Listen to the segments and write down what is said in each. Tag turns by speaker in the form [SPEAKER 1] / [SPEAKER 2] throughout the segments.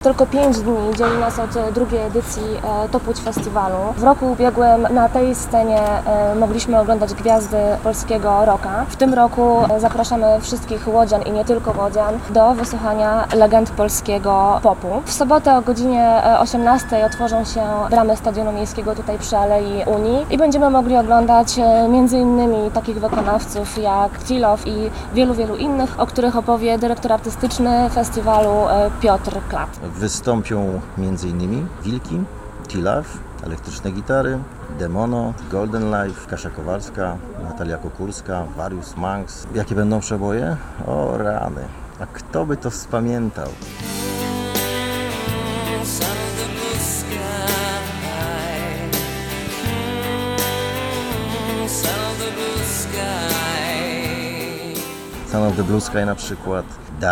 [SPEAKER 1] Tylko 5 dni dzieli nas od drugiej edycji Top Łódź Festiwalu. W roku ubiegłym na tej scenie mogliśmy oglądać gwiazdy polskiego rocka. W tym roku zapraszamy wszystkich łodzian i nie tylko łodzian do wysłuchania legend polskiego popu. W sobotę o godzinie 18 otworzą się bramy Stadionu Miejskiego tutaj przy Alei Unii i będziemy mogli oglądać m.in. takich wykonawców jak Tilof i wielu innych, o których opowie dyrektor artystyczny festiwalu Piotr Klat.
[SPEAKER 2] Wystąpią m.in. Wilki, Tilof, elektryczne gitary, Demono, Golden Life, Kasia Kowalska, Natalia Kokurska, Various Monks. Jakie będą przeboje? O rany, a kto by to spamiętał? Son of the Blue Sky na przykład,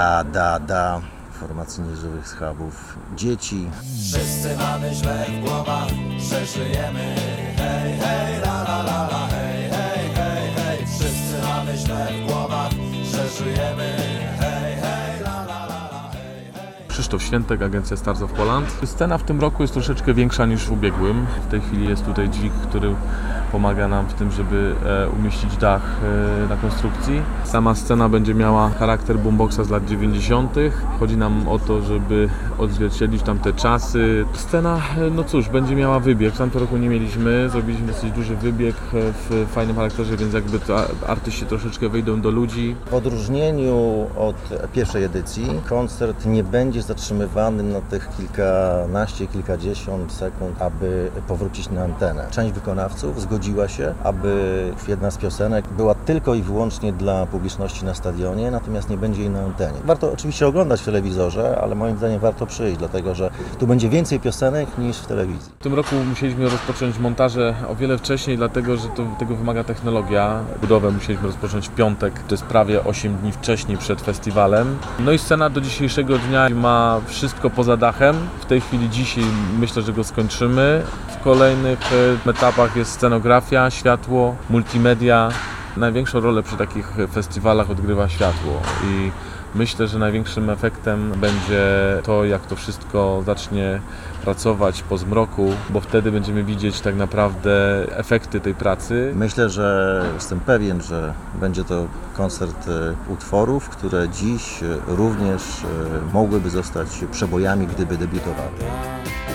[SPEAKER 2] Da, formacji Nieżywych Schabów, Dzieci.
[SPEAKER 3] Wszyscy mamy źle w głowach, że żyjemy, hej, hej, la la la la, hej, hej, hej, hej. Wszyscy mamy źle w głowach, że żyjemy, hej, hej, la la la la, hej, hej.
[SPEAKER 4] Krzysztof Świętek, agencja Stars of Poland. Scena w tym roku jest troszeczkę większa niż w ubiegłym. W tej chwili jest tutaj dźwig, który pomaga nam w tym, żeby umieścić dach na konstrukcji. Sama scena będzie miała charakter boomboxa z lat 90. Chodzi nam o to, żeby odzwierciedlić tamte czasy. Scena, no cóż, będzie miała wybieg. W tamtym roku nie mieliśmy, zrobiliśmy dosyć duży wybieg w fajnym charakterze, więc jakby to artyści troszeczkę wyjdą do ludzi.
[SPEAKER 2] W odróżnieniu od pierwszej edycji koncert nie będzie zatrzymywany na tych kilkanaście, kilkadziesiąt sekund, aby powrócić na antenę. Część wykonawców zgodziła się, aby jedna z piosenek była tylko i wyłącznie dla publiczności na stadionie, natomiast nie będzie jej na antenie. Warto oczywiście oglądać w telewizorze, ale moim zdaniem warto przyjść, dlatego że tu będzie więcej piosenek niż w telewizji.
[SPEAKER 4] W tym roku musieliśmy rozpocząć montaże o wiele wcześniej, dlatego że tego wymaga technologia. Budowę musieliśmy rozpocząć w piątek, to jest prawie 8 dni wcześniej przed festiwalem. No i scena do dzisiejszego dnia ma wszystko poza dachem. W tej chwili dzisiaj myślę, że go skończymy. W kolejnych etapach jest scenografia, światło, multimedia. Największą rolę przy takich festiwalach odgrywa światło i myślę, że największym efektem będzie to, jak to wszystko zacznie pracować po zmroku, bo wtedy będziemy widzieć tak naprawdę efekty tej pracy.
[SPEAKER 2] Myślę, że jestem pewien, że będzie to koncert utworów, które dziś również mogłyby zostać przebojami, gdyby debiutowały.